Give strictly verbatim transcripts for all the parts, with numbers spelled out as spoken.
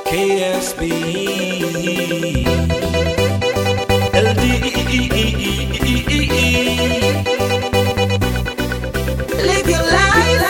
K S B L D E E E E E. Live your life.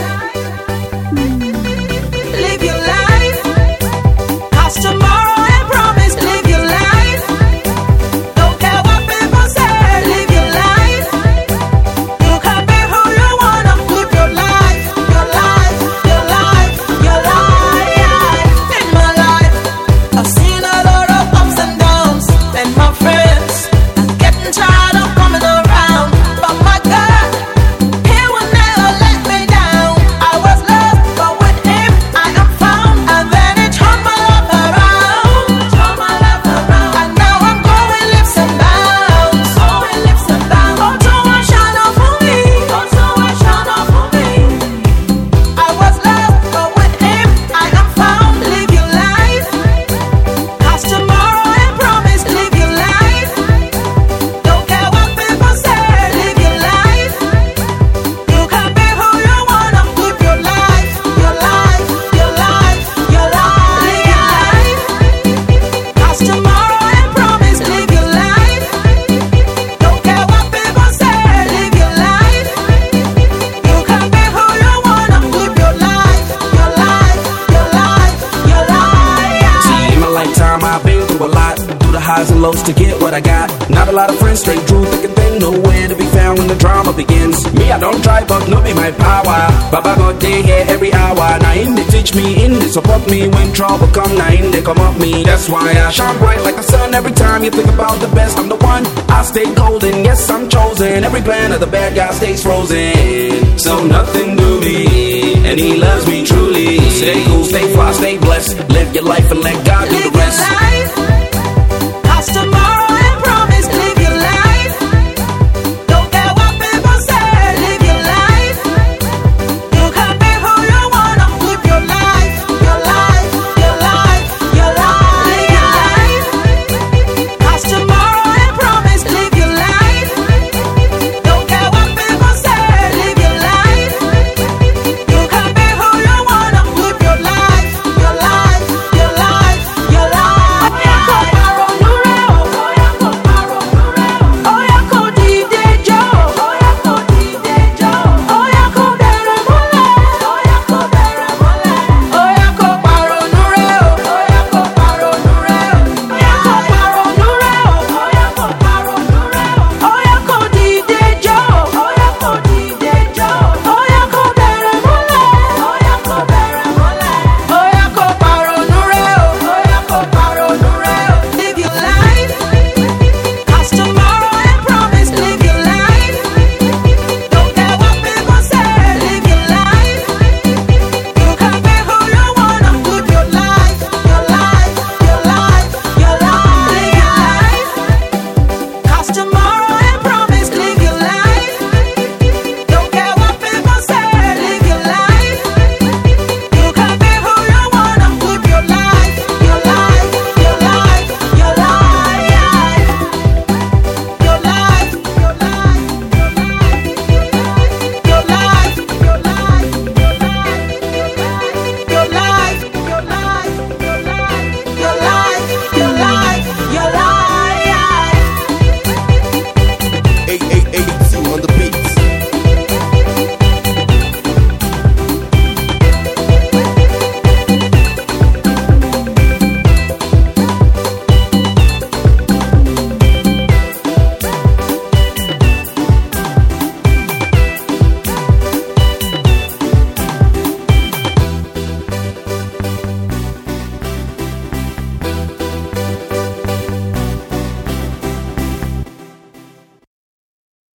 Live your life. 'Cause tomorrow ain't promised. Live your life. Don't care what people say. Live your life. You can be who you wanna. Live your life. Your life. Your life. Your life. In my life, I've seen a lot of ups and downs, and my friends are getting tired of coming around. But my God, He will never let me down. I was lost, but with Him I am found. And then He turned my life around. Turned my life around. And now I'm going leaps and bounds. Going leaps and bounds. Oh, so much shine out for me. Oh, so much shine out for me. I was lost, but with Him I am found. Live your life. 'Cause tomorrow ain't promised. Live your life. Don't care what people say. Live your life. You can be who you wanna. Live your life. Your life. Your life. Your life. Live your life. 'Cause tomorrow ain't promised. Live your life. Don't care what people say. Live your life. You can be who you wanna. Live your life. Your life. Your life. Your life. See, in my lifetime, I've been through a lot. Through the highs and lows to get what I got. Not a lot of friends, straight true, thick and thin. Nowhere to be found when the drama begins. Me, I don't try, but no be my power. Baba got day here every hour. Now in they teach me, in they support me. When trouble come, now in they come up me. That's why I shine bright like the sun. Every time you think about the best, I'm the one. I stay golden, yes, I'm chosen. Every plan of the bad guy stays frozen. So nothing to me, and He loves me truly. Stay cool, stay fly, stay blessed. Live your life and let God do the Live your rest. life.